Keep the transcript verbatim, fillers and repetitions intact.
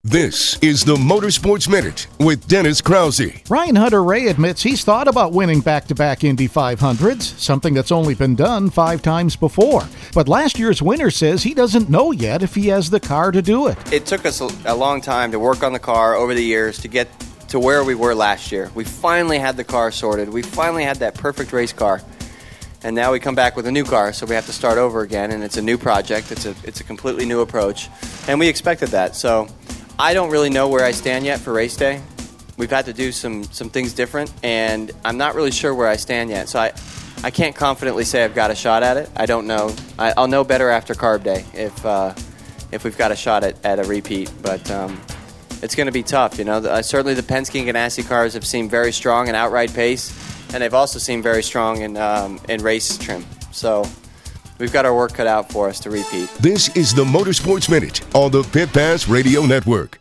This is the Motorsports Minute with Dennis Krause. Ryan Hunter-Reay admits he's thought about winning back-to-back Indy five hundreds, something that's only been done five times before. But last year's winner says he doesn't know yet if he has the car to do it. It took us a, a long time to work on the car over the years to get to where we were last year. We finally had the car sorted. We finally had that perfect race car. And now we come back with a new car, so we have to start over again, and it's a new project. It's a it's a completely new approach, and we expected that. So I don't really know where I stand yet for race day. We've had to do some some things different, and I'm not really sure where I stand yet. So I, I can't confidently say I've got a shot at it. I don't know. I, I'll know better after Carb Day if uh, if we've got a shot at, at a repeat. But um, it's going to be tough. You know, the, uh, certainly the Penske and Ganassi cars have seemed very strong in outright pace. And they've also seemed very strong in um, in race trim. So we've got our work cut out for us to repeat. This is the Motorsports Minute on the Pit Pass Radio Network.